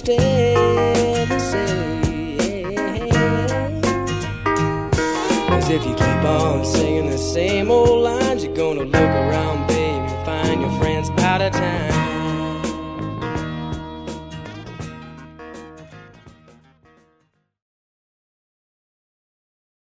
instead and say, cause if you keep on singing the same old lines, you're gonna look around, baby, and find your friends out of town.